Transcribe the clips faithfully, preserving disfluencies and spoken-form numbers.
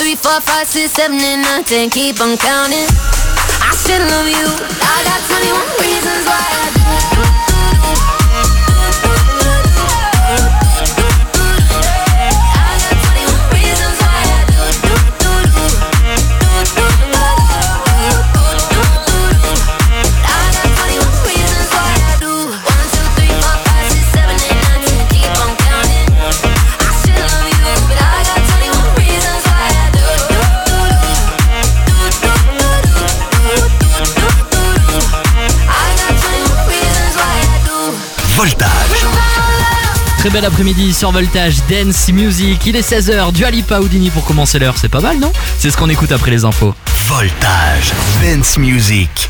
three, four, five, six, seven, and nine, ten. Keep on counting. I still love you. I got twenty-one reasons why I do. Voltage. Très bel après-midi sur Voltage, Dance Music. Il est seize heures, Dua Lipa Houdini pour commencer l'heure. C'est pas mal, non? C'est ce qu'on écoute après les infos. Voltage, Dance Music.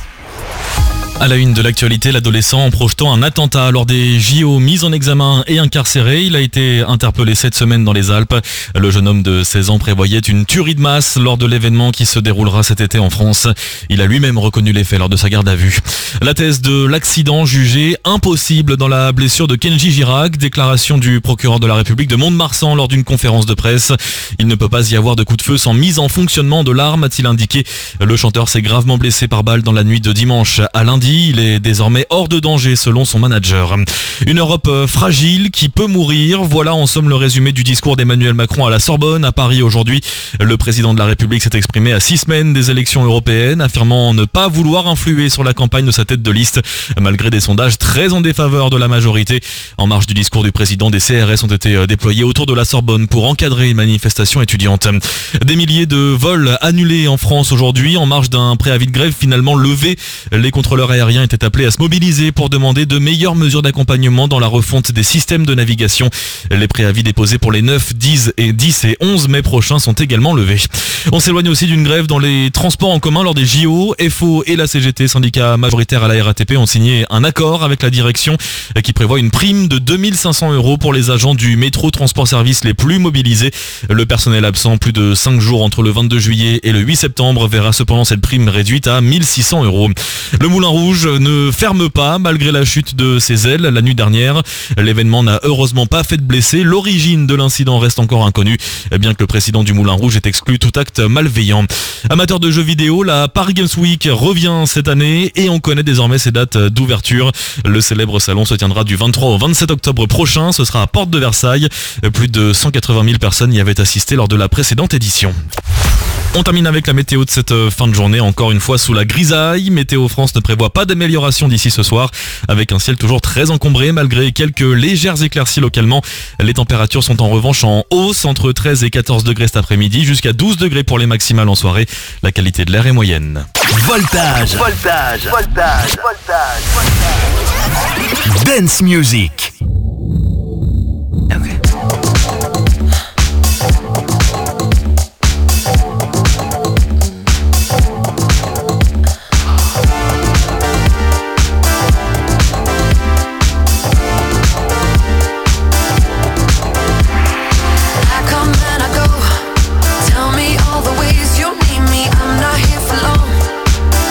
À la une de l'actualité, l'adolescent en projetant un attentat lors des J O, mis en examen et incarcéré. Il a été interpellé cette semaine dans les Alpes. Le jeune homme de seize ans prévoyait une tuerie de masse lors de l'événement qui se déroulera cet été en France. Il a lui-même reconnu les faits lors de sa garde à vue. La thèse de l'accident jugée impossible dans la blessure de Kenji Girac. Déclaration du procureur de la République de Mont-de-Marsan lors d'une conférence de presse. Il ne peut pas y avoir de coup de feu sans mise en fonctionnement de l'arme, a-t-il indiqué. Le chanteur s'est gravement blessé par balle dans la nuit de dimanche à lundi. Il est désormais hors de danger selon son manager. Une Europe fragile qui peut mourir. Voilà en somme le résumé du discours d'Emmanuel Macron à la Sorbonne à Paris aujourd'hui. Le président de la République s'est exprimé à six semaines des élections européennes, affirmant ne pas vouloir influer sur la campagne de sa tête de liste, malgré des sondages très en défaveur de la majorité. En marge du discours du président, des C R S ont été déployés autour de la Sorbonne pour encadrer une manifestation étudiante. Des milliers de vols annulés en France aujourd'hui en marge d'un préavis de grève finalement levé. Les contrôleurs aériens étaient appelés à se mobiliser pour demander de meilleures mesures d'accompagnement dans la refonte des systèmes de navigation. Les préavis déposés pour les neuf, dix et dix et onze mai prochains sont également levés. On s'éloigne aussi d'une grève dans les transports en commun lors des J O. F O et la C G T, syndicat majoritaire à la R A T P, ont signé un accord avec la direction qui prévoit une prime de deux mille cinq cents euros pour les agents du métro transport service les plus mobilisés. Le personnel absent plus de cinq jours entre le vingt-deux juillet et le huit septembre verra cependant cette prime réduite à mille six cents euros. Le Moulin Rouge ne ferme pas malgré la chute de ses ailes la nuit dernière. L'événement n'a heureusement pas fait de blessés. L'origine de l'incident reste encore inconnue, bien que le président du Moulin Rouge ait exclu tout acte malveillant. Amateur de jeux vidéo, la Paris Games Week revient cette année et on connaît désormais ses dates d'ouverture. Le célèbre salon se tiendra du vingt-trois au vingt-sept octobre prochain. Ce sera à Porte de Versailles. Plus de cent quatre-vingt mille personnes y avaient assisté lors de la précédente édition. On termine avec la météo de cette fin de journée, encore une fois sous la grisaille. Météo France ne prévoit pas d'amélioration d'ici ce soir, avec un ciel toujours très encombré malgré quelques légères éclaircies localement. Les températures sont en revanche en hausse, entre treize et quatorze degrés cet après-midi, jusqu'à douze degrés pour les maximales en soirée. La qualité de l'air est moyenne. Voltage, voltage, voltage, voltage, voltage. Dance Music. Okay.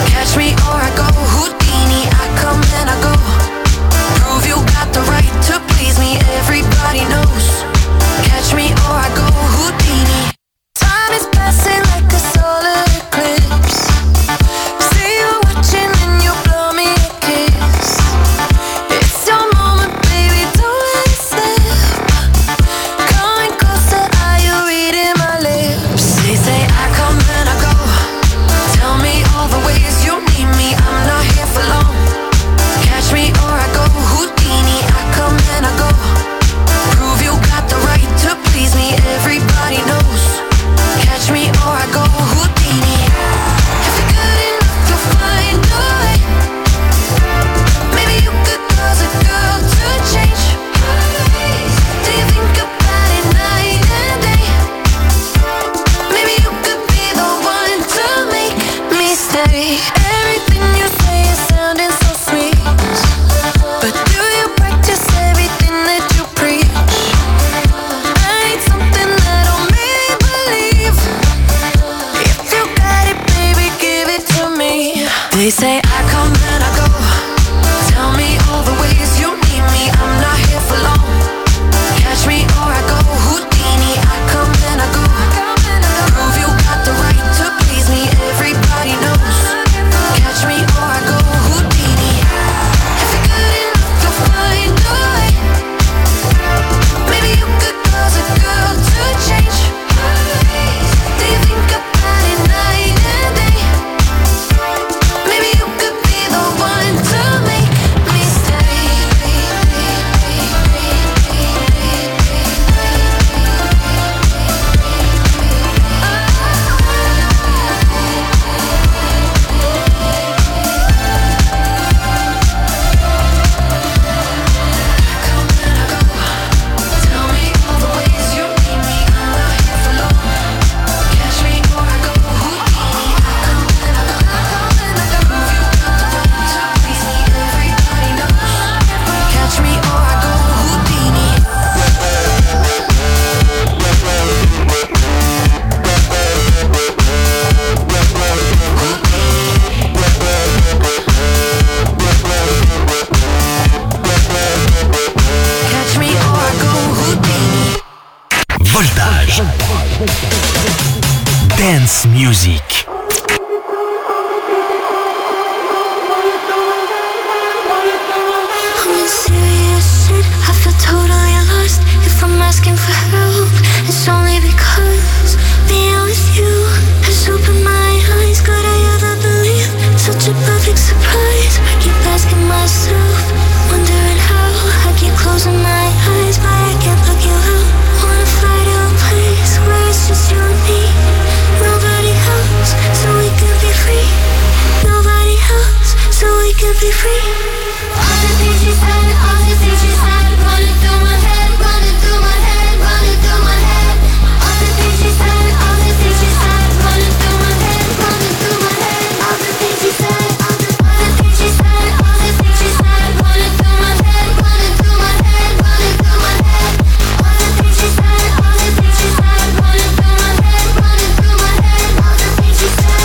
Or I go Houdini, I come and I go. Prove you got the right to Dance Music. I'm in serious shit, I feel totally lost. If I'm asking for help, it's only because being with you has opened my eyes. Could I ever believe such a perfect surprise? I keep asking myself, wondering how. I keep closing my eyes, but I can't look you out. Wanna fly to a place where it's just you and me. Nobody else, so we can be free. Nobody else, so we can be free. All the things you said, all the things you said, running through my head, running through my head, running through my head. All the things you said, all the things you said, running through my head, running through my head. All the things you said, all the, all the things you said, all the things you said, running through my head, running through my head, running through my head. All the things you said, all the things you said, running through my head, running through my head. All the things you said.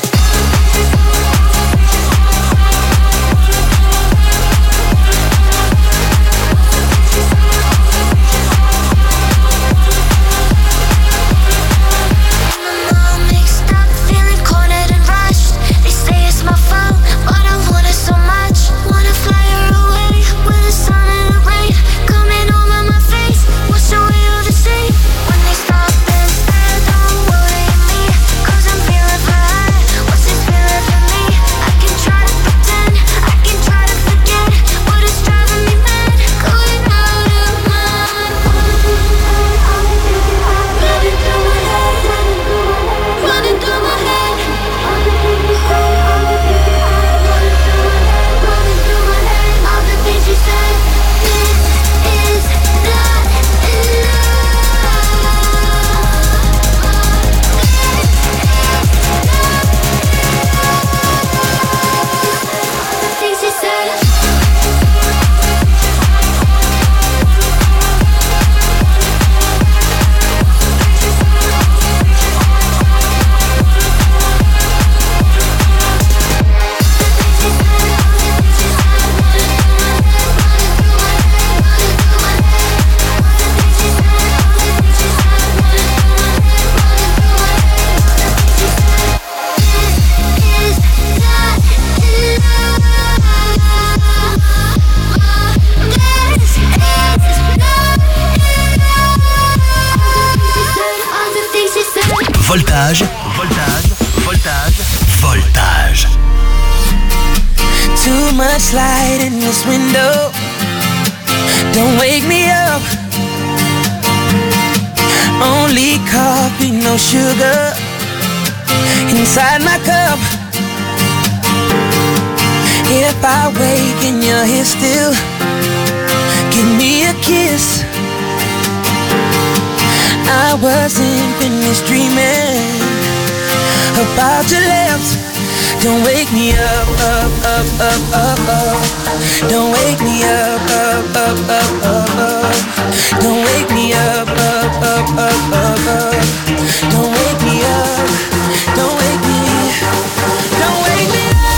Voltage, voltage, voltage, voltage. Too much light in this window. Don't wake me up. Only coffee, no sugar inside my cup. If I wake and you're here still, give me a kiss. I wasn't finished dreaming about your lips. Don't wake me up, up, up, up, up, up. Don't wake me up, up, up, up, up, up. Don't wake me up, up, up, up, up, up. Don't wake me up, don't wake me, don't wake me up.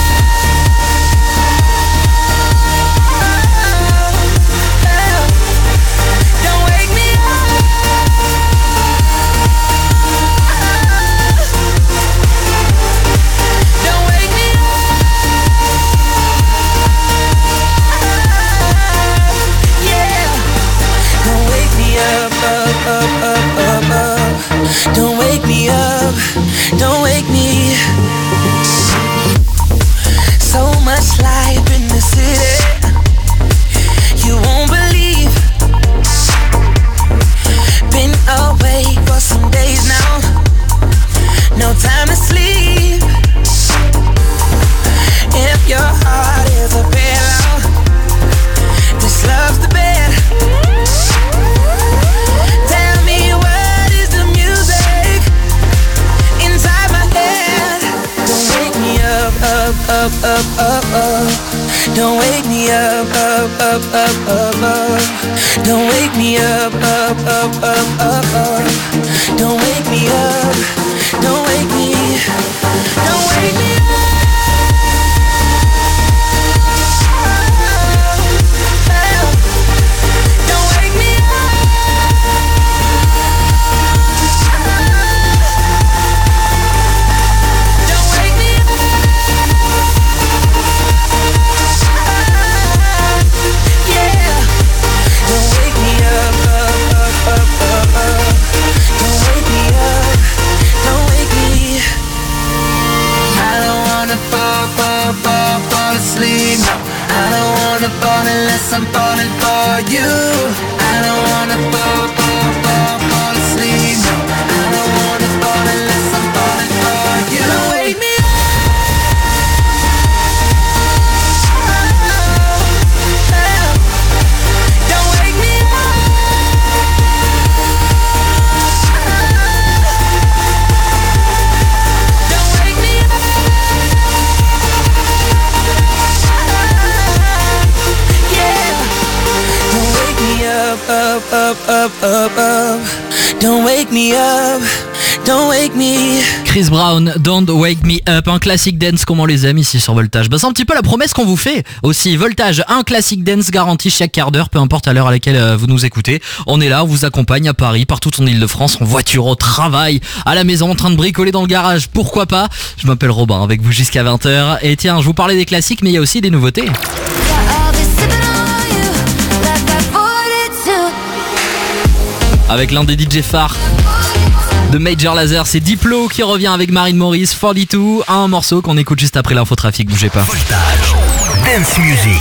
Don't wake me up, don't wake me. So much life in the city, you won't believe. Been away for some days now, no time to sleep. If your heart is a pillow, this love's the bed. Up, up, up, up. Don't wake me up, up, up, up, up, up. Don't wake me up, up, up, up, up, up. Don't wake me up, don't wake me, don't wake me up. Don't wake me up. up, up, up. Don't wake me up. Don't wake me. Chris Brown, Don't Wake Me Up, un classique dance comme on les aime ici sur Voltage. Bah, c'est un petit peu la promesse qu'on vous fait aussi. Voltage, un classique dance garanti chaque quart d'heure, peu importe à l'heure à laquelle euh, vous nous écoutez. On est là, on vous accompagne à Paris, partout en Ile-de-France, en voiture, au travail, à la maison, en train de bricoler dans le garage, pourquoi pas. Je m'appelle Robin, avec vous jusqu'à vingt heures. Et tiens, je vous parlais des classiques, mais il y a aussi des nouveautés. Avec l'un des D J phares de Major Lazer, c'est Diplo qui revient avec Marine Maurice, quarante-deux, un morceau qu'on écoute juste après l'infotrafic, bougez pas. Voltage, Dance Music.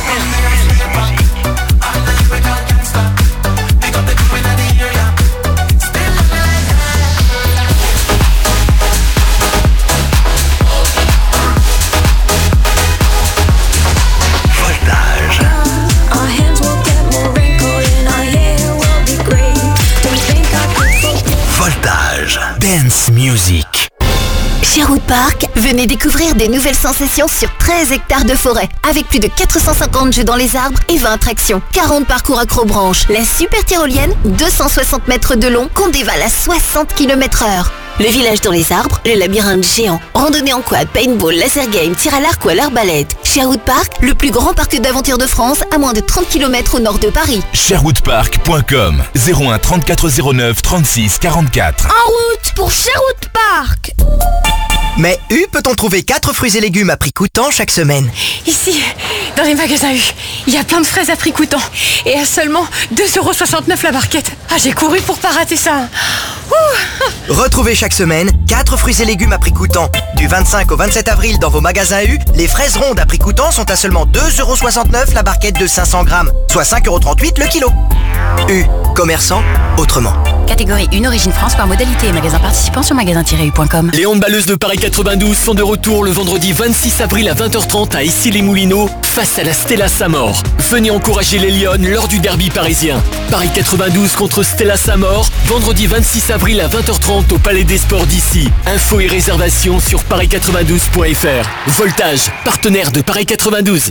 Dance Music. Sherwood Park, venez découvrir des nouvelles sensations sur treize hectares de forêt, avec plus de quatre cent cinquante jeux dans les arbres et vingt attractions, quarante parcours accrobranches, la super tyrolienne, deux cent soixante mètres de long, qu'on dévale à soixante kilomètres heure. Le village dans les arbres, le labyrinthe géant, randonnée en quad, paintball, laser game, tir à l'arc ou à l'arbalète. Sherwood Park, le plus grand parc d'aventure de France, à moins de trente kilomètres au nord de Paris. Sherwood Park point com, zéro un trente-quatre zéro neuf trente-six quarante-quatre. En route pour Sherwood Park. Mais U peut-on trouver quatre fruits et légumes à prix coûtant chaque semaine? Ici, dans les magasins U, il y a plein de fraises à prix coûtant. Et à seulement deux euros soixante-neuf la barquette. Ah, j'ai couru pour pas rater ça. Ouh. Retrouvez chaque semaine quatre fruits et légumes à prix coûtant. Du vingt-cinq au vingt-sept avril dans vos magasins U, les fraises rondes à prix coûtant sont à seulement deux euros soixante-neuf la barquette de cinq cents grammes, soit cinq euros trente-huit le kilo. U, commerçant autrement. Catégorie une Origine France par modalité et magasin participant sur magasin tiret u point com. Les handballeuses de Paris quatre-vingt-douze sont de retour le vendredi vingt-six avril à vingt heures trente à Issy-les-Moulineaux face à la Stella Saint-Maur. Venez encourager les Lyonnes lors du derby parisien. Paris quatre-vingt-douze contre Stella Saint-Maur, vendredi vingt-six avril à vingt heures trente au Palais des Sports d'Issy. Infos et réservations sur paris quatre-vingt-douze point f r. Voltage, partenaire de Paris quatre-vingt-douze.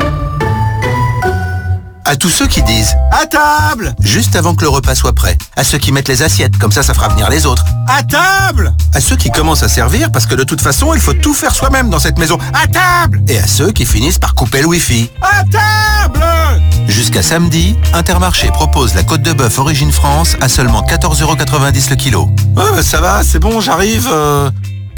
À tous ceux qui disent « À table !» juste avant que le repas soit prêt. À ceux qui mettent les assiettes, comme ça, ça fera venir les autres. « À table !» À ceux qui commencent à servir, parce que de toute façon, il faut tout faire soi-même dans cette maison. « À table !» Et à ceux qui finissent par couper le Wi-Fi. « À table !» Jusqu'à samedi, Intermarché propose la côte de bœuf Origine France à seulement quatorze euros quatre-vingt-dix le kilo. Ouais, bah ça va, c'est bon, j'arrive... Euh...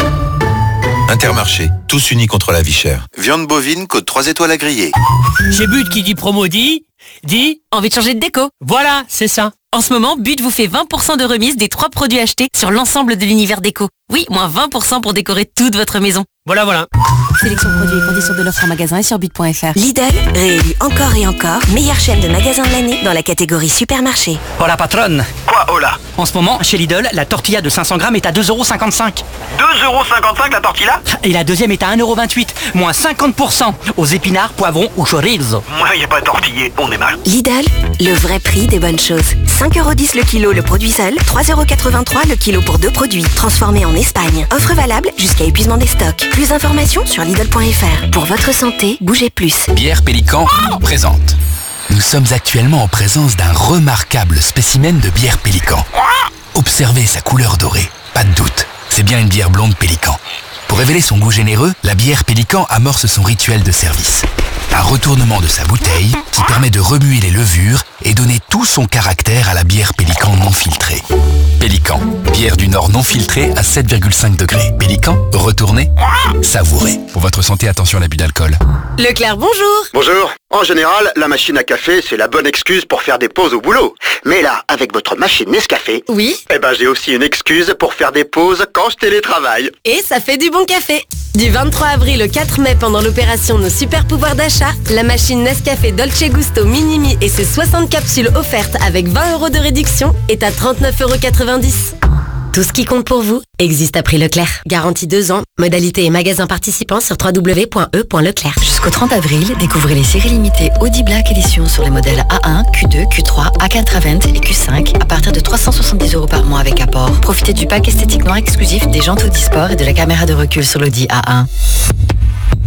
Intermarché, tous unis contre la vie chère. Viande bovine, côte trois étoiles à griller. Chez But qui dit promo dit... Dit... Envie de changer de déco? Voilà, c'est ça. En ce moment, But vous fait vingt pour cent de remise des trois produits achetés sur l'ensemble de l'univers déco. Oui, moins vingt pour cent pour décorer toute votre maison. Voilà, voilà. Sélection produits et conditions de l'offre en magasin et sur but point f r. Lidl, réélu encore et encore, meilleure chaîne de magasins de l'année dans la catégorie supermarché. Hola patronne. Quoi hola? En ce moment, chez Lidl, la tortilla de cinq cents grammes est à deux euros cinquante-cinq. deux euros cinquante-cinq la tortilla? Et la deuxième est à un euro vingt-huit, moins cinquante pour cent aux épinards, poivrons ou chorizo. Moi, y a pas tortillé, on est mal. Lidl, le vrai prix des bonnes choses. cinq euros dix le kilo le produit seul, trois euros quatre-vingt-trois le kilo pour deux produits, transformés en Espagne. Offre valable jusqu'à épuisement des stocks. Plus d'informations sur Lidl point f r. Pour votre santé, bougez plus. Bière Pélican présente. Nous sommes actuellement en présence d'un remarquable spécimen de bière Pélican. Observez sa couleur dorée, pas de doute, c'est bien une bière blonde Pélican. Pour révéler son goût généreux, la bière Pélican amorce son rituel de service. Un retournement de sa bouteille qui permet de remuer les levures et donner tout son caractère à la bière Pélican non filtrée. Pélican, bière du Nord non filtrée à sept virgule cinq degrés. Pélican, retournez, savourez. Pour votre santé, attention à l'abus d'alcool. Leclerc, bonjour. Bonjour. En général, la machine à café, c'est la bonne excuse pour faire des pauses au boulot. Mais là, avec votre machine Nescafé... Oui. Eh ben, j'ai aussi une excuse pour faire des pauses quand je télétravaille. Et ça fait du bon café. Du vingt-trois avril au quatre mai, pendant l'opération Nos Super Pouvoirs d'achat, la machine Nescafé Dolce Gusto Minimi et ses soixante capsules offertes avec vingt euros de réduction est à trente-neuf euros quatre-vingt-dix. Tout ce qui compte pour vous existe à prix Leclerc. Garantie deux ans. Modalité et magasins participants sur w w w point e point leclerc. Jusqu'au trente avril, découvrez les séries limitées Audi Black Edition sur les modèles A un, Q deux, Q trois, A quatre Avant et Q cinq à partir de trois cent soixante-dix euros par mois avec apport. Profitez du pack esthétique noir exclusif des jantes Audi Sport et de la caméra de recul sur l'Audi A un.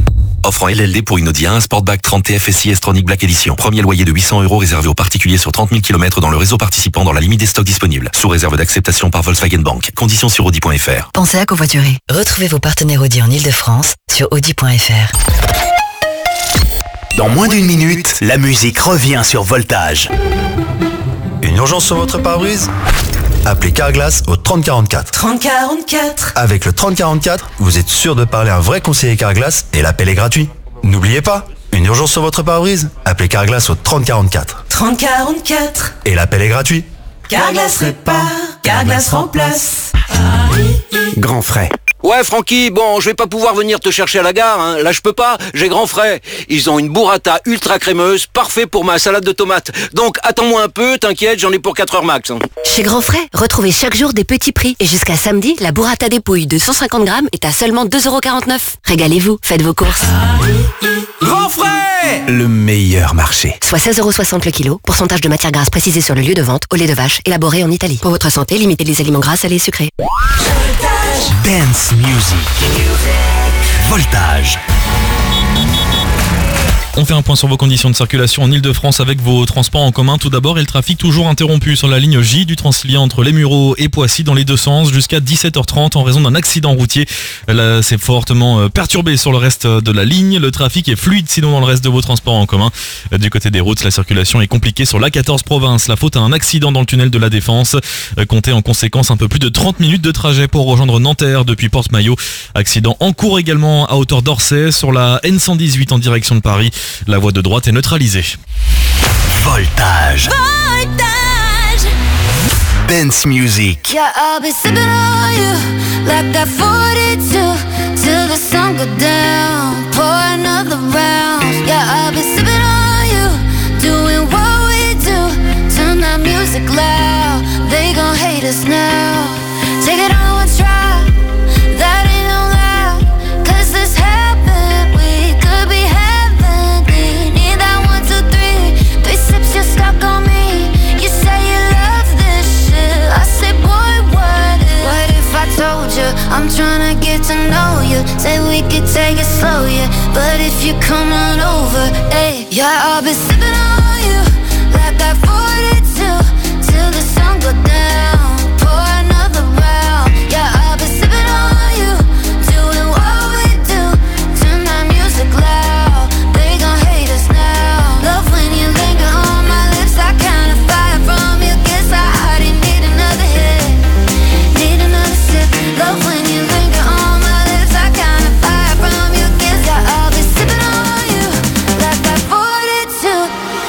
Offre en L L D pour une Audi A un Sportback trente T F S I S-Tronic Black Edition. Premier loyer de huit cents euros réservé aux particuliers sur trente mille kilomètres dans le réseau participant dans la limite des stocks disponibles. Sous réserve d'acceptation par Volkswagen Bank. Conditions sur audi point f r. Pensez à covoiturer. Retrouvez vos partenaires Audi en Ile-de-France sur audi point f r. Dans moins d'une minute, la musique revient sur Voltage. Une urgence sur votre pare-brise ? Appelez Carglass au trente quarante-quatre. trente quarante-quatre. Avec le trente quarante-quatre, vous êtes sûr de parler à un vrai conseiller Carglass et l'appel est gratuit. N'oubliez pas, une urgence sur votre pare-brise ? Appelez Carglass au trente quarante-quatre. trente quarante-quatre. Et l'appel est gratuit. Carglass répare, Carglass remplace. Grand frais. Ouais, Francky, bon, je vais pas pouvoir venir te chercher à la gare, hein. Là, je peux pas, j'ai grand frais. Ils ont une burrata ultra crémeuse, parfait pour ma salade de tomates. Donc, attends-moi un peu, t'inquiète, j'en ai pour quatre heures max. Hein. Chez Grand Frais, retrouvez chaque jour des petits prix. Et jusqu'à samedi, la burrata dépouille de cent cinquante grammes est à seulement deux euros quarante-neuf. Régalez-vous, faites vos courses. Grand frais, le meilleur marché. Soit seize euros soixante le kilo, pourcentage de matière grasse précisé sur le lieu de vente, au lait de vache, élaboré en Italie. Pour votre santé, limitez les aliments gras, salés et sucrés. Dance Music. Voltage. On fait un point sur vos conditions de circulation en Ile-de-France avec vos transports en commun. Tout d'abord, et le trafic toujours interrompu sur la ligne J du Transilien entre Les Mureaux et Poissy dans les deux sens jusqu'à dix-sept heures trente en raison d'un accident routier. Là, c'est fortement perturbé sur le reste de la ligne. Le trafic est fluide sinon dans le reste de vos transports en commun. Du côté des routes, la circulation est compliquée sur l'A quatorze province. La faute à un accident dans le tunnel de la Défense. Comptez en conséquence un peu plus de trente minutes de trajet pour rejoindre Nanterre depuis Porte-Maillot. Accident en cours également à hauteur d'Orsay sur la N cent dix-huit en direction de Paris. La voie de droite est neutralisée. Voltage. Voltage. Dance Music. Yeah, I'll be sipping on you like that forty-two till the sun go down. Pour another round. Yeah, I'll be sipping on you, doing what we do. Turn that music loud. They gon' hate us now. Take it on one try. That ain't no lie. Cause this happened. We could be having. Need that one, two, three. Three sips, you're stuck on me. You say you love this shit. I say, boy, what if? What if I told you I'm tryna get to know you? Say we could take it slow, yeah. But if you come on over, hey, yeah, I'll be sipping on you like that forty-two till the sun go down. Pour another round. Yeah, I'll be sipping on you, doing what we do. Turn that music loud. They gon' hate us now. Love when you linger on my lips. I kinda fire from you. Guess I already need another hit. Need another sip. Love when you linger on my lips. I kinda fire from you. Guess that I'll be sipping on you like that forty-two.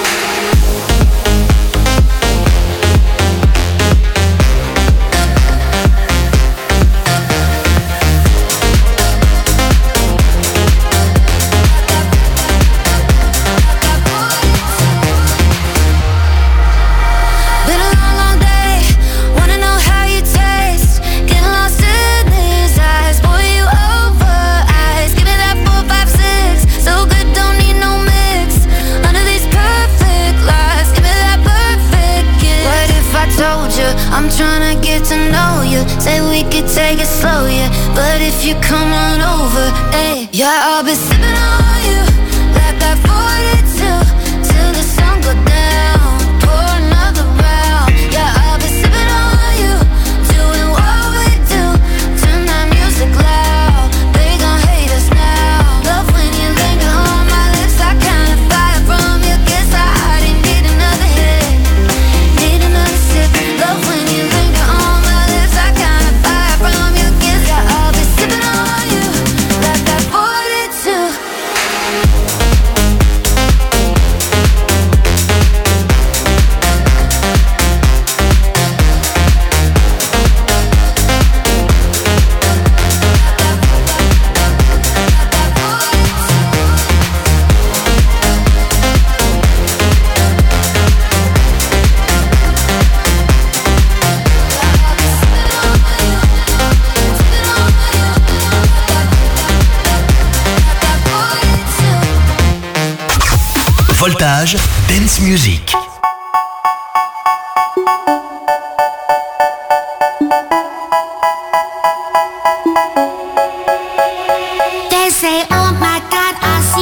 Been a long, long day. Wanna know how you taste. Getting lost in these eyes. Boy, you over eyes. Give me that four, five, six. So good, don't need no mix. Under these perfect lies. Give me that perfect kiss. What if I told you I'm tryna get to know you? Say we could take it slow, yeah. But if you come on over, hey, yeah, I'll be sipping on you like that forty-two till the sun go down. Pour another round. Yeah, I'll be sipping on you, doing what we do. Turn that music loud. They gon' hate us now. Love when you linger on my lips. I kinda fire from you. Guess I already need another hit. Need another sip. Love when you linger on my lips. I kinda fire from you. Guess that I'll be sipping on you like that forty-two. Voltage, Dance Music. They say, oh my God, I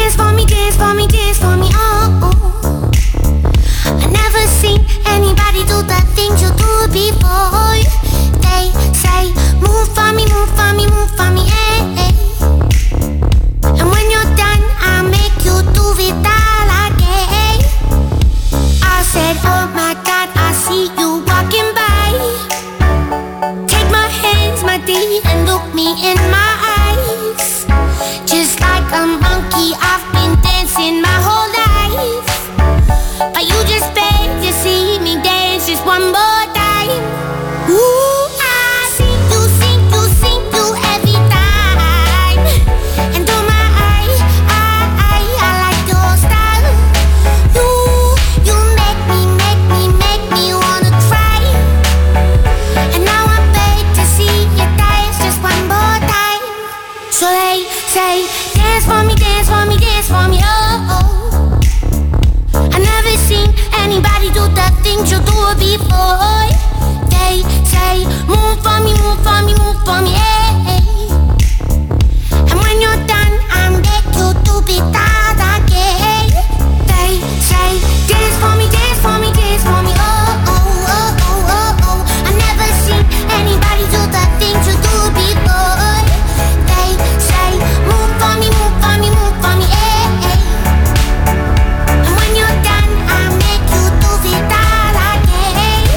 Dance for me, dance for me, dance for me, oh, oh. I never seen anybody do the things you do before. They say, move for me, move for me, move for me, hey, hey. And when you're done, I'll make you do it all again. I said, oh my God, I see you walking by. Take my hands, my dear, and look me in my eyes. Just like a monkey, I've been dancing my whole life. But you just beg to see me dance just one more time. Ooh, I see you, see you, see you every time. And oh my, I, I, I like your style. You, you make me, make me, make me wanna cry. And now I'm beg to see you dance just one more time. So they say, dance for me, dance for me, dance for me, oh, oh. I never seen anybody do the things you do before. They say, move for me, move for me, move for me, hey, hey. And when you're done, I'm back to do it all again. They say, dance for me, dance for me, dance for me, oh, oh, oh, oh, oh, oh. I never seen anybody do the things you do before. They say, move for me, move for me, move for me, hey, hey. And when you're done, I'll make you do it all again.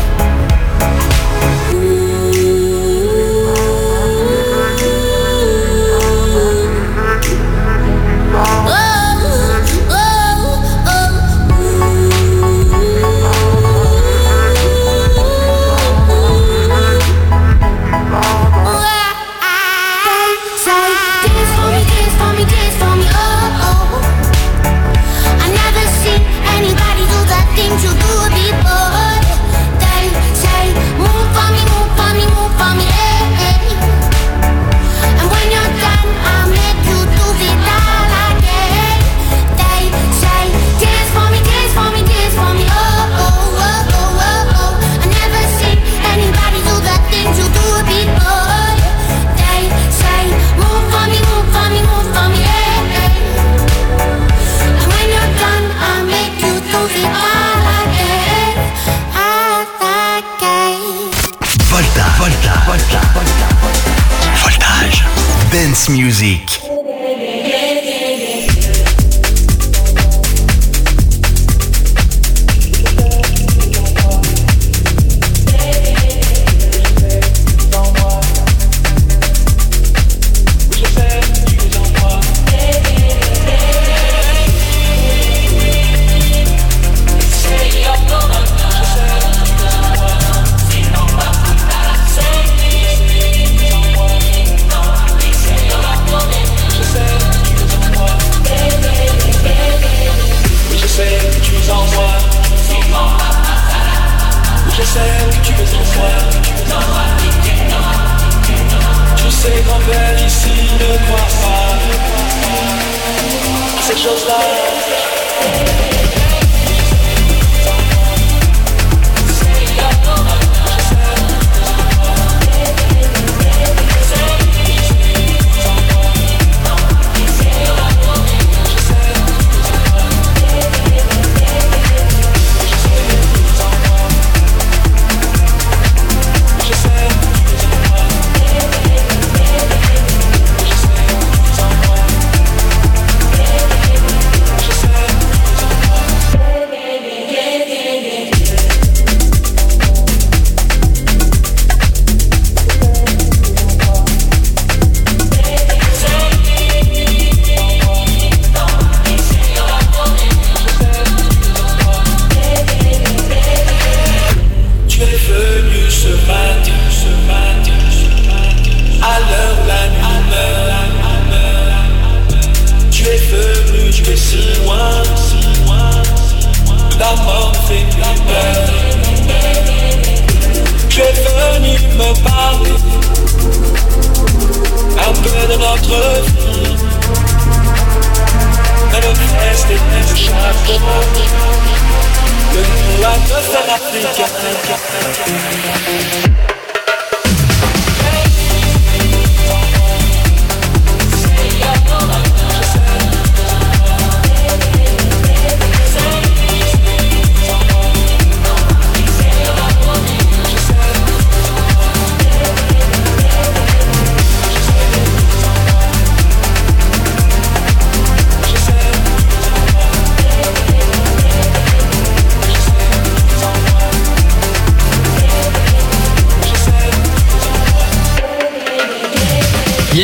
Dance Music.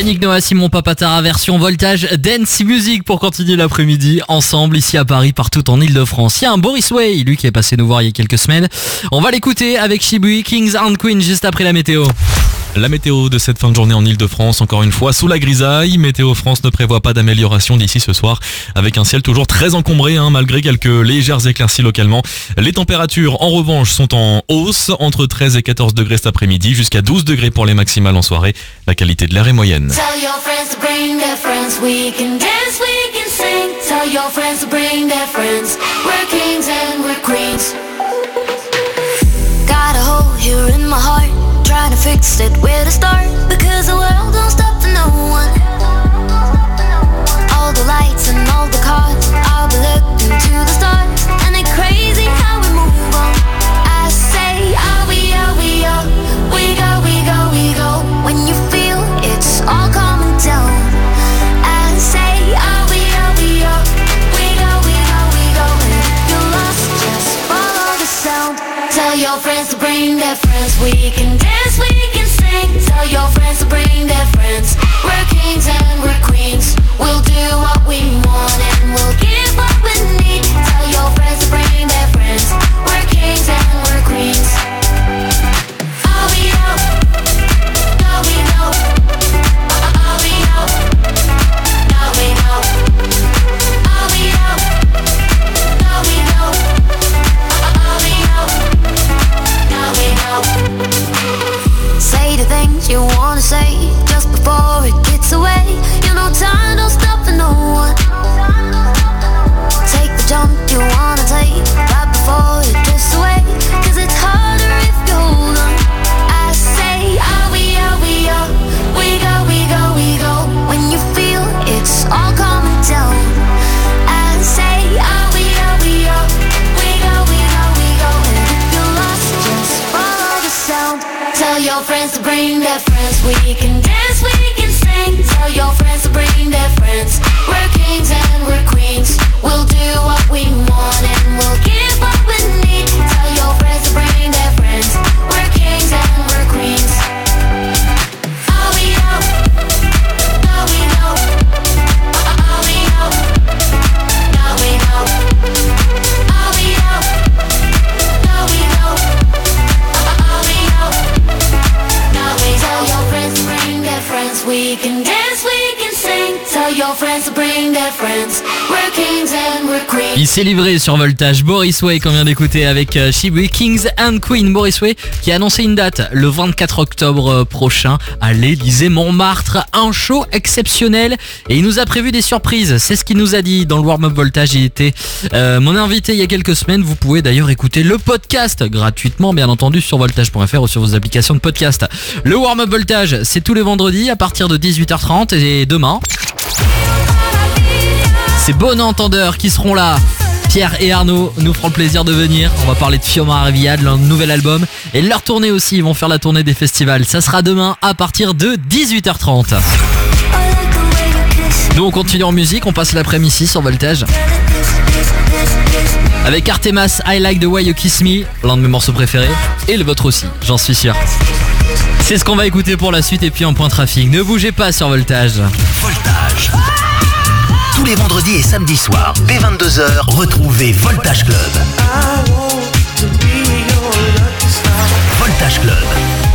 Yannick Noah, Simon Papatara, version Voltage Dance Music pour continuer l'après-midi ensemble ici à Paris, partout en Ile-de-France. Il y a un Boris Way, lui qui est passé nous voir il y a quelques semaines. On va l'écouter avec Shibui, Kings and Queens juste après la météo. La météo de cette fin de journée en Ile-de-France, encore une fois sous la grisaille. Météo France ne prévoit pas d'amélioration d'ici ce soir, avec un ciel toujours très encombré, hein, malgré quelques légères éclaircies localement. Les températures en revanche sont en hausse, entre treize et quatorze degrés cet après-midi, jusqu'à douze degrés pour les maximales en soirée. La qualité de l'air est moyenne. Tell your friends to bring their friends, we can dance, we can sing. Tell your friends to bring their friends, we're kings and we're queens. Got a hole here in my heart, trying to fix it, where to start, because the world don't stop for no one. All the lights and all the cars, I'll be looking to the stars, and it's crazy how we move on. I say, are we, are we, are we go, we go, we go, when you feel it's all coming down. I say, are we, are we, are we go, we go, we go, and if you're lost, just follow the sound. Tell your friends to bring their friends, we can dance, we can sing. Tell your friends to bring their friends, we're kings and we're queens. We'll do what we want and we'll give what we need. Tell your friends to bring their friends, we're kings and we're queens. Are we out? No, we know. Are we out? No, we know. Are we out? No, we know. Are we out? No, we know. Say the things you wanna say just before it gets away. You know time don't stop for no one. Take the jump you wanna take right before it drifts away, 'cause it's harder if you hold on. I say, are we, are we, are we go, we go, we go, when you feel it's all coming down. I say, are we, are we, are we go, we go, we go, and if you're lost, just follow the sound. Tell your friends to bring their friends, we can dance, we can sing. Tell your friends to bring their friends, we're kings and we're queens. We'll do what we want and we'll give what we need. Tell your friends to bring their friends, we're kings and we're queens. Are we out? No, we know. Are we out? No, we know. Are we out? No, we know. Are we out? No, we tell your friends to bring their friends, we can dance, we can sing. Tell your friends to bring their friends, we're kings and we're queens. Il s'est livré sur Voltage, Boris Way qu'on vient d'écouter avec euh, Shibui, Kings and Queen. Boris Way qui a annoncé une date le vingt-quatre octobre prochain à l'Élysée Montmartre, un show exceptionnel et il nous a prévu des surprises, c'est ce qu'il nous a dit dans le warm-up Voltage. Il était euh, mon invité il y a quelques semaines. Vous pouvez d'ailleurs écouter le podcast gratuitement bien entendu sur voltage point f r ou sur vos applications de podcast. Le warm-up Voltage, c'est tous les vendredis à partir de dix-huit heures trente et demain c'est Bon Entendeur qui seront là. Pierre et Arnaud nous feront le plaisir de venir. On va parler de Fioma Arvia, de leur nouvel album et leur tournée aussi. Ils vont faire la tournée des festivals. Ça sera demain à partir de dix-huit heures trente. Nous on continue en musique, on passe l'après-midi sur Voltage avec Artemas, I Like the Way You Kiss Me, l'un de mes morceaux préférés et le vôtre aussi, j'en suis sûr. C'est ce qu'on va écouter pour la suite et puis en point trafic. Ne bougez pas sur Voltage. Voltage. Tous les vendredis et samedis soirs, dès vingt-deux heures, retrouvez Voltage Club. Voltage Club.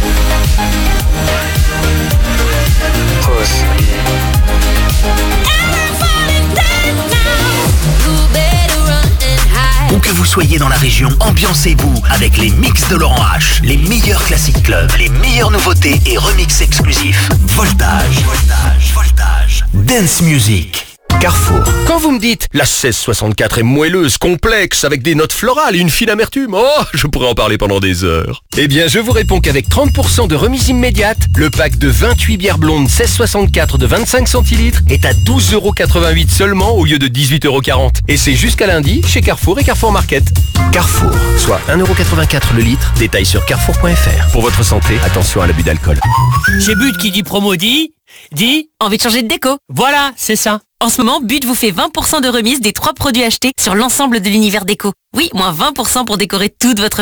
Où que vous soyez dans la région, ambiancez-vous avec les mix de Laurent H, les meilleurs classiques clubs, les meilleures nouveautés et remixes exclusifs. Voltage, Voltage, Voltage. Dance Music. Carrefour. Quand vous me dites la seize soixante-quatre est moelleuse, complexe, avec des notes florales et une fine amertume, oh, je pourrais en parler pendant des heures. Eh bien, je vous réponds qu'avec trente pour cent de remise immédiate, le pack de vingt-huit bières blondes seize soixante-quatre de vingt-cinq centilitres est à douze euros quatre-vingt-huit seulement au lieu de dix-huit euros quarante. Et c'est jusqu'à lundi chez Carrefour et Carrefour Market. Carrefour, soit un euro quatre-vingt-quatre le litre. Détail sur carrefour point f r. Pour votre santé, attention à l'abus d'alcool. Chez But qui dit promo dit, dit envie de changer de déco. Voilà, c'est ça. En ce moment, But vous fait vingt pour cent de remise des trois produits achetés sur l'ensemble de l'univers déco. Oui, moins vingt pour cent pour décorer toute votre maison.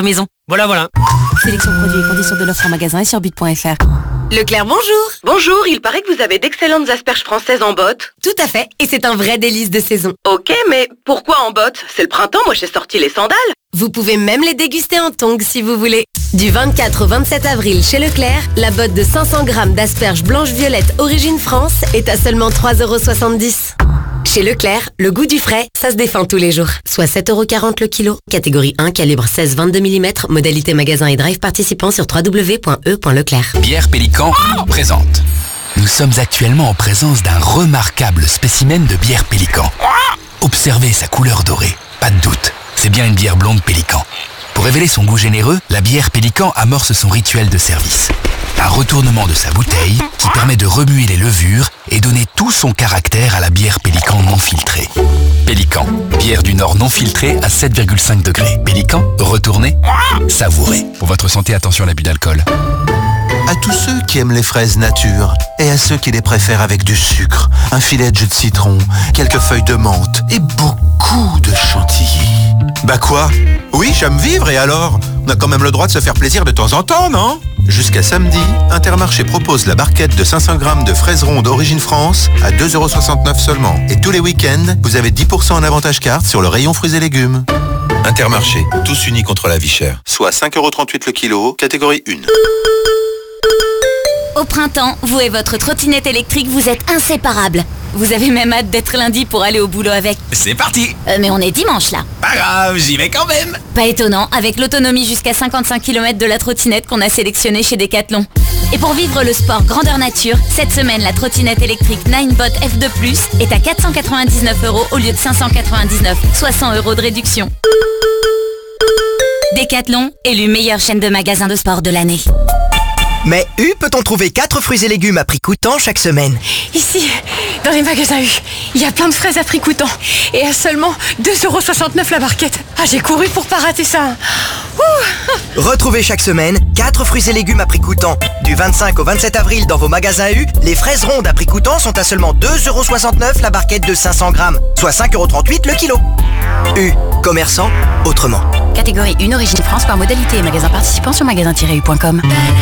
Voilà, voilà. Sélection produits et conditions de l'offre en magasin et sur but point f r. Leclerc, bonjour. Bonjour, il paraît que vous avez d'excellentes asperges françaises en botte. Tout à fait, et c'est un vrai délice de saison. Ok, mais pourquoi en botte? C'est le printemps, moi j'ai sorti les sandales. Vous pouvez même les déguster en tongs si vous voulez. Du vingt-quatre au vingt-sept avril chez Leclerc, la botte de cinq cents grammes d'asperges blanches-violettes origine France est à seulement trois euros soixante-dix. Chez Leclerc, le goût du frais, ça se défend tous les jours. Soit sept euros quarante le kilo. Catégorie un, calibre seize vingt-deux millimètres. Modalité magasin et drive participant sur w w w point e point leclerc. Bière Pélican présente. Nous sommes actuellement en présence d'un remarquable spécimen de bière Pélican. Observez sa couleur dorée. Pas de doute, c'est bien une bière blonde Pélican. Pour révéler son goût généreux, la bière Pélican amorce son rituel de service. Un retournement de sa bouteille qui permet de remuer les levures et donner tout son caractère à la bière Pélican non filtrée. Pélican, bière du Nord non filtrée à sept virgule cinq degrés. Pélican, retournez, savourez. Pour votre santé, attention à l'abus d'alcool. À tous ceux qui aiment les fraises nature et à ceux qui les préfèrent avec du sucre, un filet de jus de citron, quelques feuilles de menthe et beaucoup de chantilly. Bah quoi? Oui, j'aime vivre et alors? On a quand même le droit de se faire plaisir de temps en temps, non? Jusqu'à samedi, Intermarché propose la barquette de cinq cents grammes de fraises rondes Origine France à deux euros soixante-neuf seulement. Et tous les week-ends, vous avez dix pour cent en avantage carte sur le rayon fruits et légumes. Intermarché, tous unis contre la vie chère. Soit cinq euros trente-huit le kilo, catégorie un. Au printemps, vous et votre trottinette électrique, vous êtes inséparables. Vous avez même hâte d'être lundi pour aller au boulot avec. C'est parti. Euh, mais on est dimanche là. Pas grave, j'y vais quand même. Pas étonnant, avec l'autonomie jusqu'à cinquante-cinq kilomètres de la trottinette qu'on a sélectionnée chez Decathlon. Et pour vivre le sport grandeur nature, cette semaine, la trottinette électrique Ninebot F deux plus est à quatre cent quatre-vingt-dix-neuf euros au lieu de cinq cent quatre-vingt-dix-neuf, soit cent euros de réduction. Decathlon, élu meilleure chaîne de magasins de sport de l'année. Mais U peut-on trouver quatre fruits et légumes à prix coûtant chaque semaine? Ici, dans les magasins U, il y a plein de fraises à prix coûtant. Et à seulement deux euros soixante-neuf la barquette. Ah, j'ai couru pour pas rater ça. Ouh. Retrouvez chaque semaine quatre fruits et légumes à prix coûtant. Du vingt-cinq au vingt-sept avril dans vos magasins U, les fraises rondes à prix coûtant sont à seulement deux euros soixante-neuf la barquette de cinq cents grammes, soit cinq euros trente-huit le kilo. U, commerçant autrement. Catégorie un, Origine France par modalité et magasin participant sur magasin tiret u point com.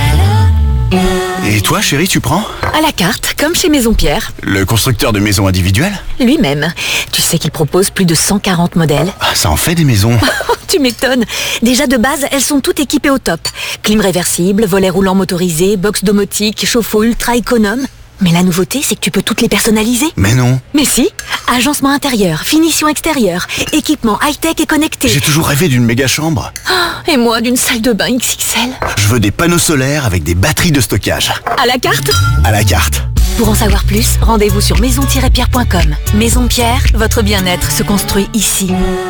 Et toi, chérie, tu prends? À la carte, comme chez Maison Pierre. Le constructeur de maisons individuelles? Lui-même. Tu sais qu'il propose plus de cent quarante modèles. Ah, ça en fait des maisons. Tu m'étonnes. Déjà de base, elles sont toutes équipées au top. Clim réversible, volet roulant motorisé, box domotique, chauffe-eau ultra économe. Mais la nouveauté, c'est que tu peux toutes les personnaliser. Mais non. Mais si. Agencement intérieur, finition extérieure, équipement high-tech et connecté. J'ai toujours rêvé d'une méga chambre. Oh, et moi, d'une salle de bain X X L. Je veux des panneaux solaires avec des batteries de stockage. À la carte? À la carte. Pour en savoir plus, rendez-vous sur maison tiret pierre point com. Maison Pierre, votre bien-être se construit ici.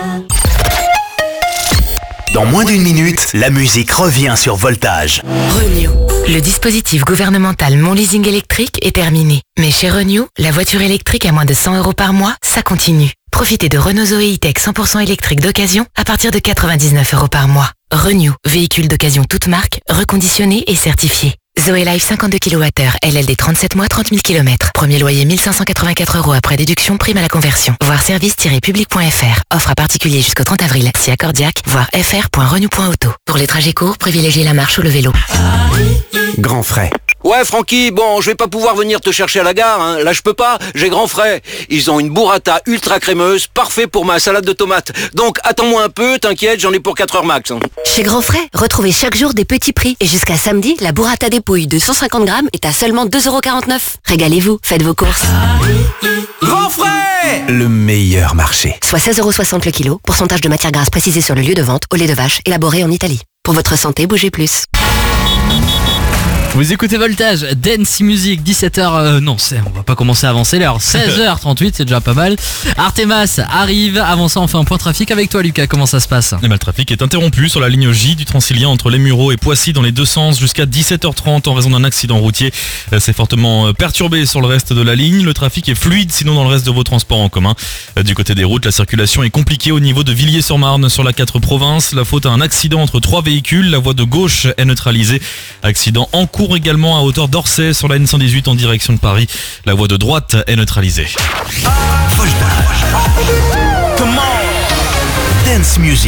Dans moins d'une minute, la musique revient sur Voltage. Renew. Le dispositif gouvernemental Mon Leasing électrique est terminé. Mais chez Renew, la voiture électrique à moins de cent euros par mois, ça continue. Profitez de Renault Zoé E-Tech cent pour cent électrique d'occasion à partir de quatre-vingt-dix-neuf euros par mois. Renew, véhicule d'occasion toute marque, reconditionné et certifié. Zoé Life cinquante-deux kilowattheures, L L D trente-sept mois, trente mille kilomètres. Premier loyer mille cinq cent quatre-vingt-quatre euros après déduction, prime à la conversion. Voir service tiret public point f r. Offre à particulier jusqu'au trente avril. Si accordiaque, voir f r point renew point auto. Pour les trajets courts, privilégiez la marche ou le vélo. Grand frais. Ouais, Francky, bon, je vais pas pouvoir venir te chercher à la gare, hein. Là, je peux pas, j'ai grand frais. Ils ont une burrata ultra crémeuse, parfait pour ma salade de tomates. Donc, attends-moi un peu, t'inquiète, j'en ai pour quatre heures max. Hein. Chez Grand Frais, retrouvez chaque jour des petits prix. Et jusqu'à samedi, la burrata des pouilles de cent cinquante grammes est à seulement deux euros quarante-neuf. Régalez-vous, faites vos courses. Grand frais! Le meilleur marché. Soit seize euros soixante le kilo, pourcentage de matière grasse précisé sur le lieu de vente, au lait de vache, élaboré en Italie. Pour votre santé, bougez plus. Vous écoutez Voltage, Dance Music, dix-sept heures, euh, non, c'est, on va pas commencer à avancer l'heure, seize heures trente-huit, c'est déjà pas mal. Artemas arrive, avant ça on fait un point trafic avec toi Lucas, comment ça se passe? Eh ben, le trafic est interrompu sur la ligne J du Transilien entre Les Mureaux et Poissy dans les deux sens jusqu'à dix-sept heures trente en raison d'un accident routier. C'est fortement perturbé sur le reste de la ligne, le trafic est fluide sinon dans le reste de vos transports en commun. Du côté des routes, la circulation est compliquée au niveau de Villiers-sur-Marne sur la quatre provinces, la faute à un accident entre trois véhicules, la voie de gauche est neutralisée, accident en cours également à hauteur d'Orsay sur la N cent dix-huit en direction de Paris. La voie de droite est neutralisée. Voltage. Come on. Dance music.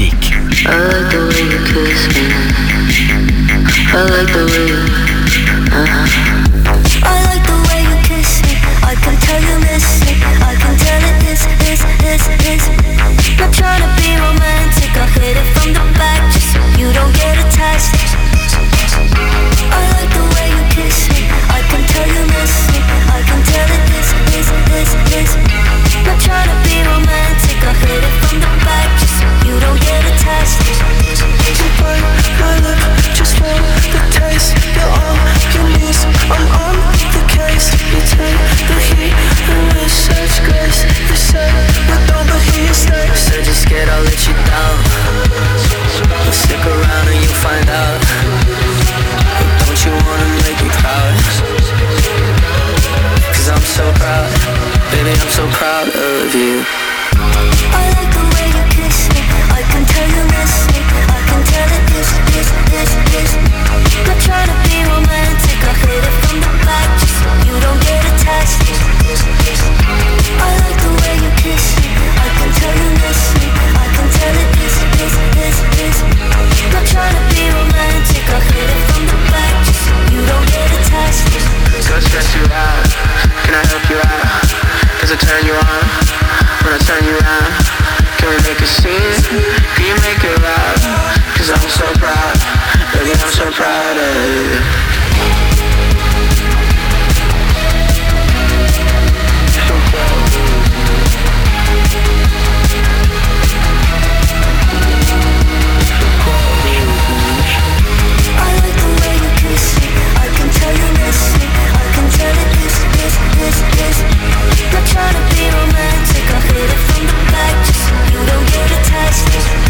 I like the way you kiss me. I like the way you, uh-huh. I like the way you kiss me. I can tell you miss it. I can tell it is, is, is, is. Not trying to be romantic. I'll hit it from the back just so you don't get attached. I like the way you kiss me. I can tell you miss it. I can tell it is, is, is, is. Not trying to be romantic. I'll hit it from the back just so you don't get attached. You burn my lip just for the taste. You're on your knees, I'm on the case. You take the heat and with such grace. You said, but don't believe stay. Said you're scared I'll let you down. Well, stick around and you'll find out. But don't you wanna make me proud? Cause I'm so proud, baby, I'm so proud of you. I like the way you kiss me. I can tell you miss me. I can tell it is, is, is, is. Not trying to be romantic. I'll hit it from the back just so you don't get attached. I like the way you kiss me. I can tell you miss me. I can tell it is, is, is, is. Not trying to be romantic. I'll hit it from the back just so you don't get attached. Go stress you out. Can I help you out? Does it turn you on? When I turn you around, can we make a scene? Can you make it loud? Cause I'm so proud, baby, I'm so proud of you. I like the way you kiss me. I can tell you miss me. I can tell it is, is, is, is. Not trying to be romantic. I'll hit it from the back just so you don't get attached.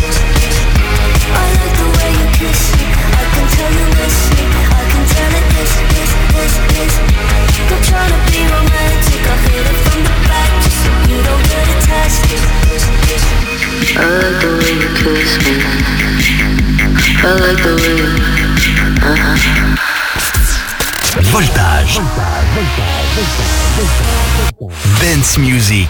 I like the way you kiss me. I can tell you miss me. I can tell it is, is, is, is. Not trying to be romantic. I'll hit it from the back just so you don't get attached. I like the way you kiss me. I like the way you, uh-huh. Voltage. Dance music.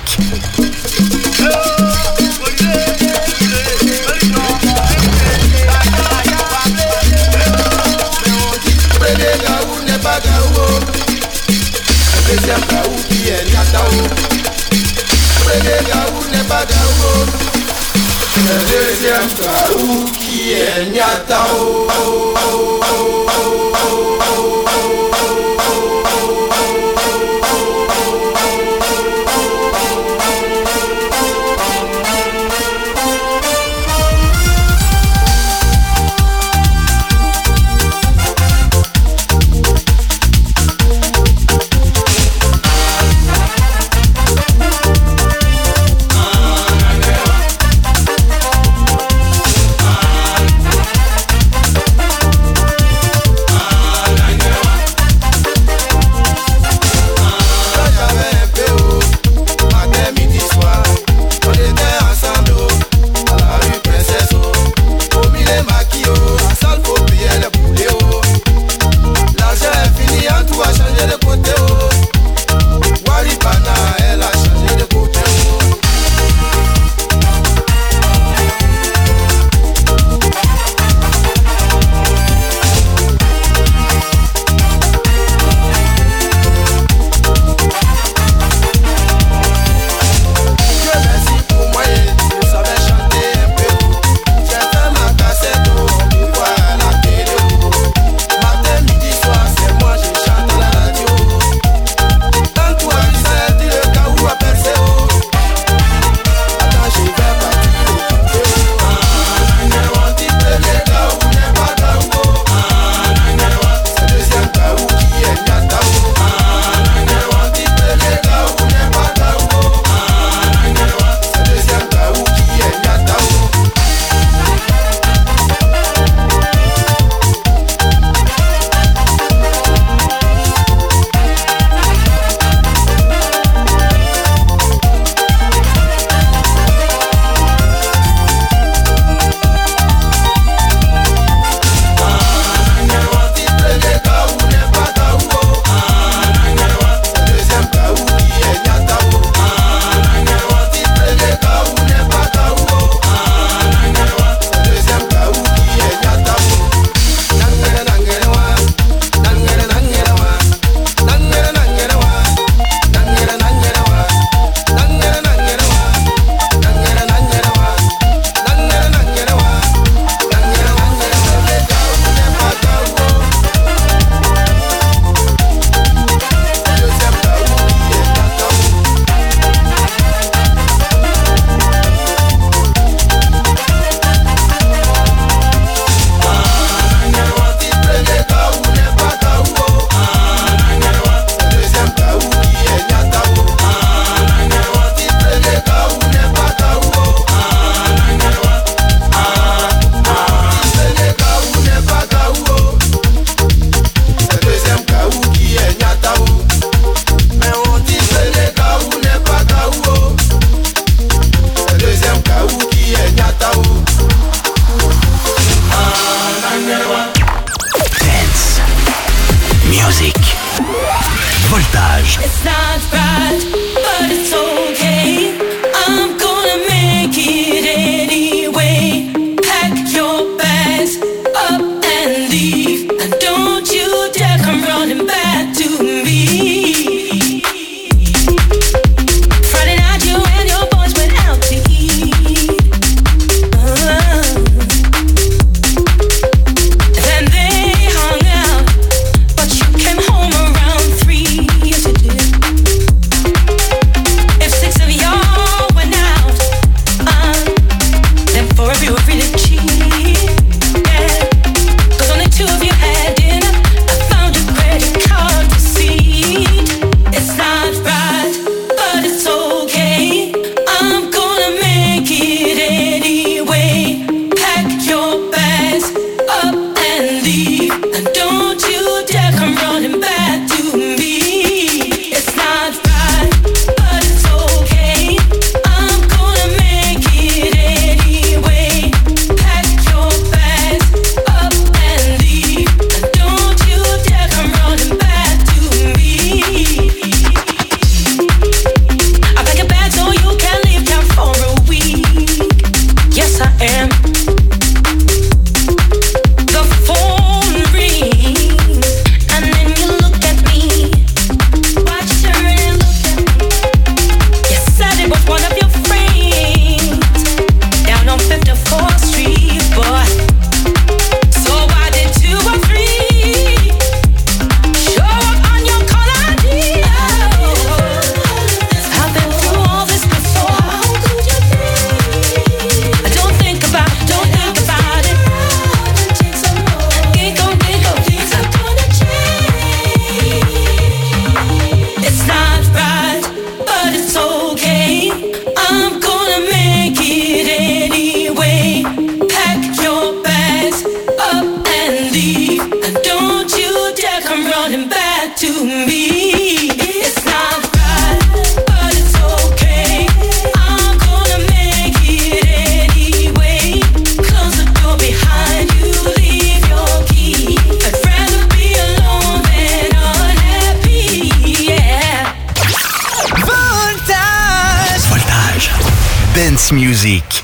Dance Music.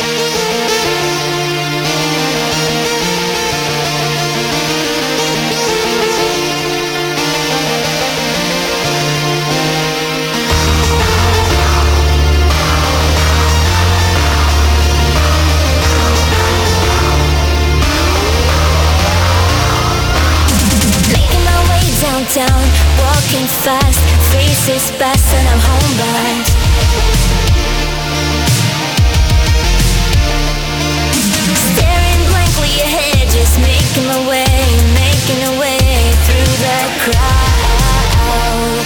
Down, walking fast, faces past and I'm homebound. Staring blankly ahead, just making my way, making a way through the crowd.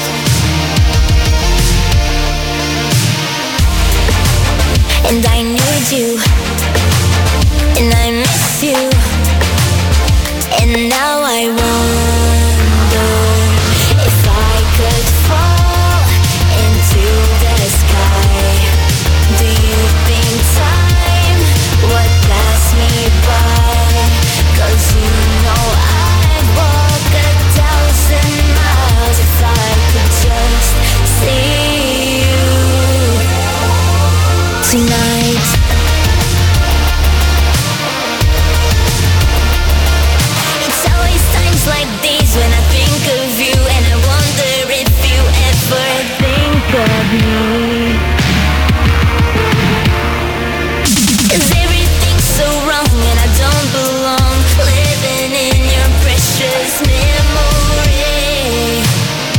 And I need you, and I miss you, and now I wonder if I could fall into the sky. Do you think time would pass me by? 'Cause you know I'd walk a thousand miles if I could just see you tonight. It's always times like these when I think of you, and I wonder if you ever think of me. 'Cause everything's so wrong and I don't belong, living in your precious memory.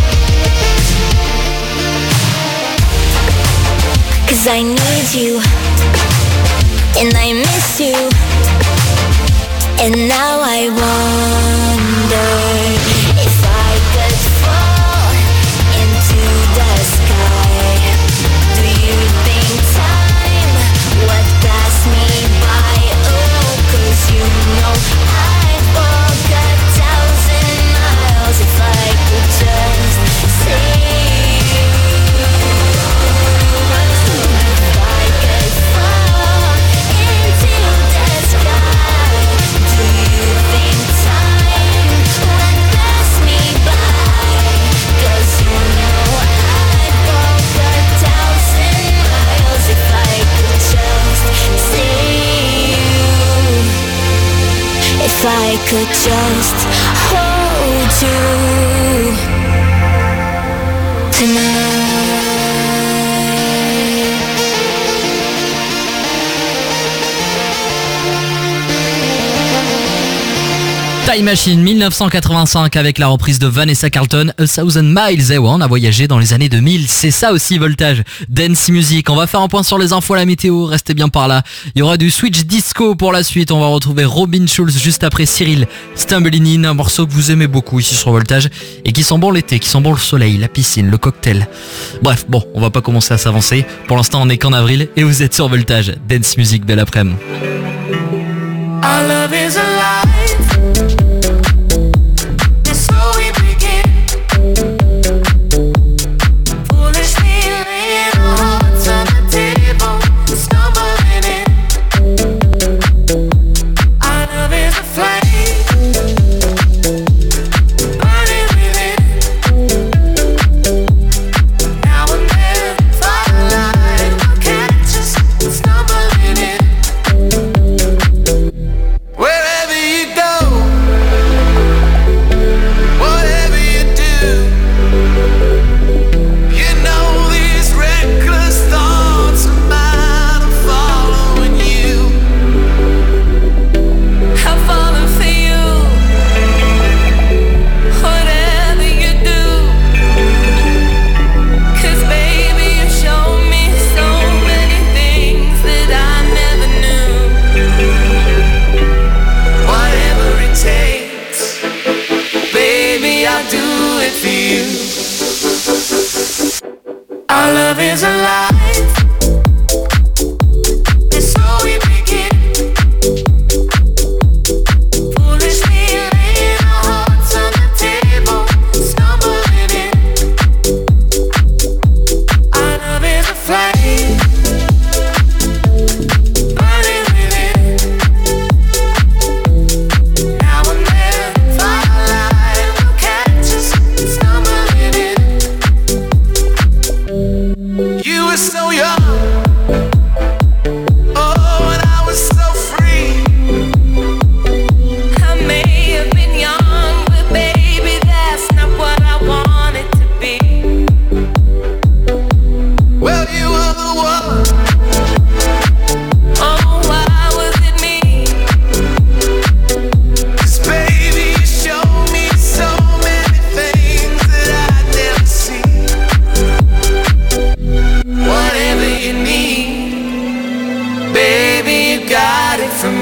'Cause I need you, and I miss you, and now I wonder if I could fall into the sky. Do you think time would pass me by? Oh, 'cause you know I'd walk a thousand miles if I could just see you. If I could fall into the sky, do you think time would pass me by? 'Cause you know I'd walk a thousand miles if I could just see you. If I could just hold you tonight. Time Machine mille neuf cent quatre-vingt-cinq avec la reprise de Vanessa Carlton, A Thousand Miles. Et ouais, on a voyagé dans les années deux mille, c'est ça aussi Voltage, Dance Music. On va faire un point sur les infos, la météo, restez bien par là. Il y aura du Switch Disco pour la suite, on va retrouver Robin Schulz juste après Cyril Stumbling In, un morceau que vous aimez beaucoup ici sur Voltage et qui sent bon l'été, qui sent bon le soleil, la piscine, le cocktail. Bref, bon, on va pas commencer à s'avancer. Pour l'instant, on est qu'en avril et vous êtes sur Voltage, Dance Music de l'après-midi. Our love is alive. And so we begin. Foolishly laying our hearts on the table, stumbling in. Our love is a flame, burning within. Now and then, firelight will catch us stumbling in. Wherever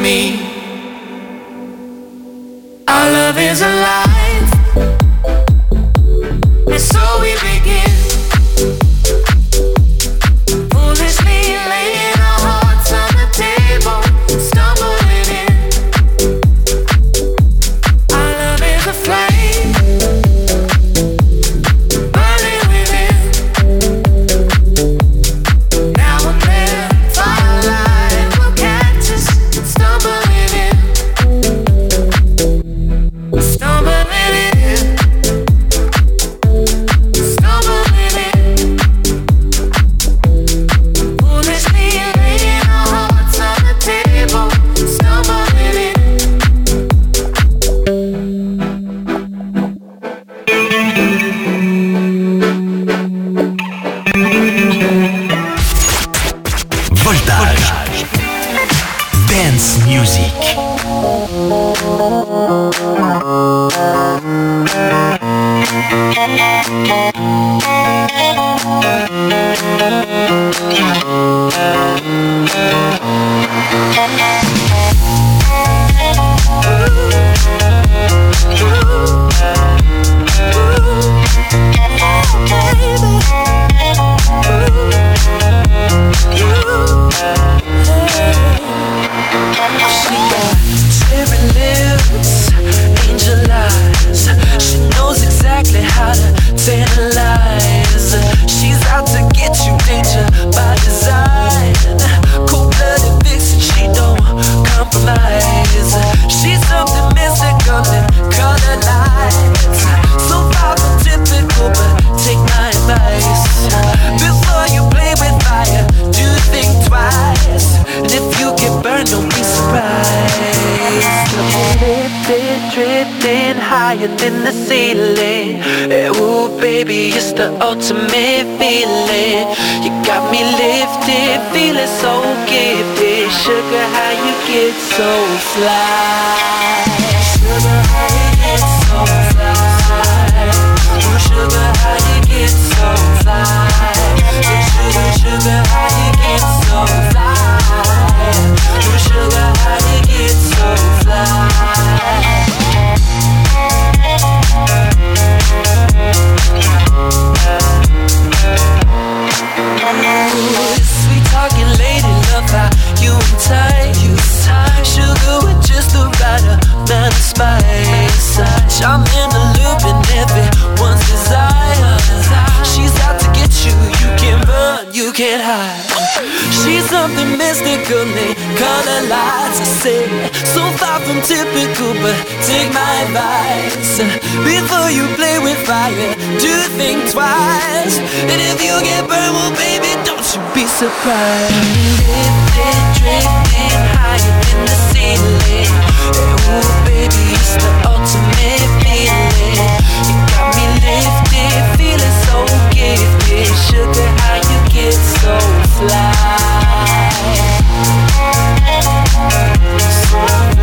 me. Our love is alive, and so we begin. Foolishly laying our hearts on the table, stumbling in. Our love is a flame, burning within. Now and then, firelight will catch us, stumbling in. Stumbling in, stumbling in. Foolishly laying our hearts on the table, stumbling in. Voltage. Dance music. She got cherry lips, angel eyes. She knows exactly how to tantalize. She's out to get you, danger by design. Cold-blooded vixen, she don't compromise. She's something mystical in color lights. So far from typical, but take my advice. Before you play with fire, do think twice. And if you get burned, don't be surprised. Lifted, drifting higher than the ceiling. Eh, ooh, baby, it's the ultimate feeling. You got me lifted, feeling so gifted. Sugar, how you get so fly? Sugar, how you get so fly? Ooh, sugar, how you get so fly? Sugar, sugar, how you get so fly? Ooh, sugar, how you get so fly? Ooh, sweet talking lady, love how you entice. Sugar with just the right amount of spice. Charm in the loop and everyone's desire. She's out to get you, you can't run, you can't hide. She's something mystical in color lights. I say, so far from typical, but take my advice. Before you play with fire, do think twice. And if you get burned, well baby, don't you be surprised. Lifted, drifting higher than the ceiling. Yeah, ooh baby, it's the ultimate feeling. You got me lifted, feeling so gifted. Sugar, how you get so fly? So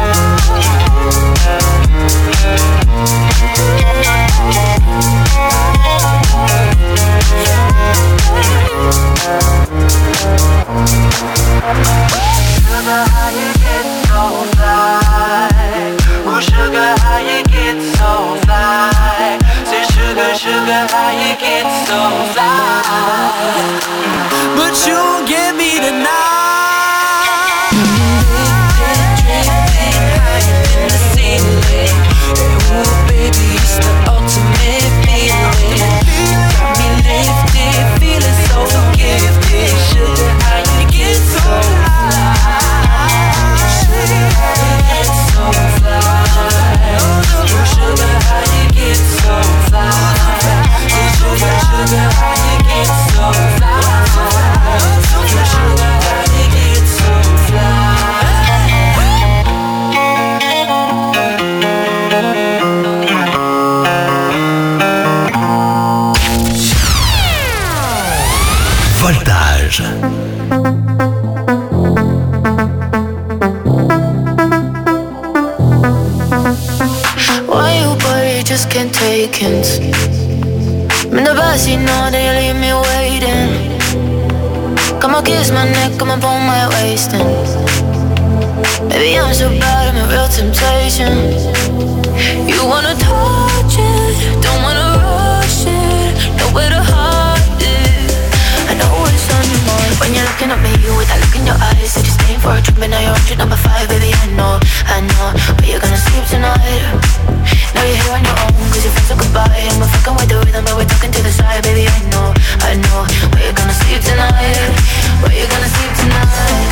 Sugar, how you get so fly? Oh, sugar, how you get so fly? Say, sugar, sugar, how you get so fly? But you won't get me tonight. Drifting higher than the ceiling. Ooh, baby, it's the ultimate feeling. Got me lifted, feeling so gifted. Sugar, how you get so fly? Sugar, how you get so fly? Oh, sugar, how you get so fly? Sugar, sugar, how you get so fly? Sugar, sugar, how you get so fly? Voltage. Why you worry, just can't take hints. I'm in the backseat, know that you leave me waiting. Come on, kiss my neck, come on, pull my waist in. Maybe I'm so bad, I'm a real temptation. You wanna touch it, don't wanna rush it, nowhere to hide it. I know what's on your mind when you're looking at me with that look in your eyes. Said you're staying for a trip, but now you're on trip number five, baby. I know, I know, but you're gonna sleep tonight. Now you're here on your own, cause your friends are goodbye. And we're fucking with the rhythm, but we're talking to the side, baby. I know, I know, but you're gonna sleep tonight. But you're gonna sleep tonight.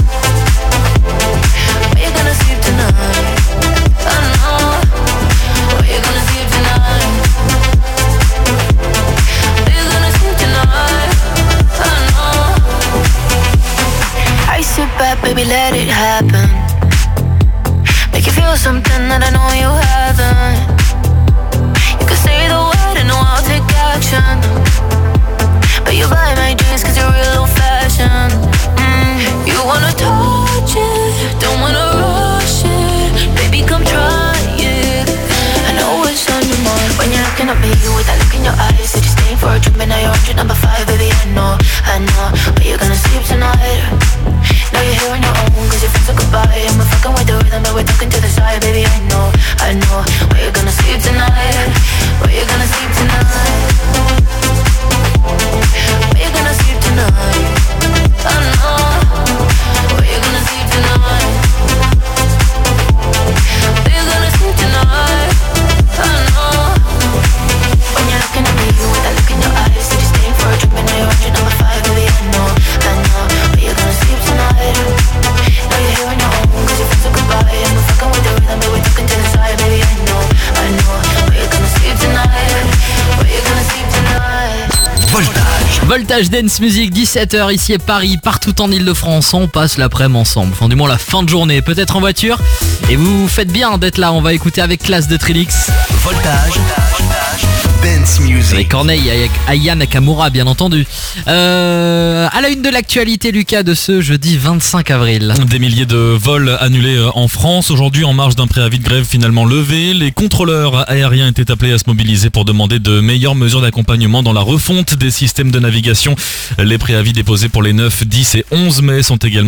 But you're gonna sleep tonight. I know, but you're gonna sleep tonight. But you're gonna sleep tonight. I know. I sit back, baby, let it happen. Make you feel something that I know you haven't. You can say the word and know I'll take action. But you buy my dreams cause you're real old fashioned. mm. You wanna touch it, don't wanna rush it. Baby, come try it. I know what's on your mind when you're looking at me with that look in your eyes. Said you're staying for a trip, and now you're on trip number five, baby. I know, I know, but you're gonna sleep tonight. Now you're here on your own, cause your friends are goodbye. And we're fucking with the rhythm, but we're talking to the side, baby. I know, I know, but you're gonna sleep tonight. But you're gonna sleep tonight. But you're gonna sleep tonight. I know, but you're gonna sleep tonight. But you're gonna sleep tonight. I know. When you're looking at me with that look in your eyes, said you're staying for a trip, and now you're on trip number five, baby. I know, I know, but you're gonna sleep tonight. Now you're here on your own, cause your friends are goodbye. And we're fucking with the rhythm, but we're talking to the side, baby. I know, I know, but you're gonna sleep tonight. But you're gonna sleep tonight. Voltage. Voltage Dance Music, dix-sept heures ici à Paris, partout en Ile-de-France. On passe l'après-midi ensemble, enfin du moins la fin de journée, peut-être en voiture. Et vous faites bien d'être là, on va écouter avec classe de Trilix. Voltage Dance Music. Avec Corneille, avec Aya Nakamura bien entendu. Euh, à la une de l'actualité, Lucas, de ce jeudi vingt-cinq avril. Des milliers de vols annulés en France. Aujourd'hui, en marge d'un préavis de grève finalement levé, les contrôleurs aériens étaient appelés à se mobiliser pour demander de meilleures mesures d'accompagnement dans la refonte des systèmes de navigation. Les préavis déposés pour les neuf, dix et onze mai sont également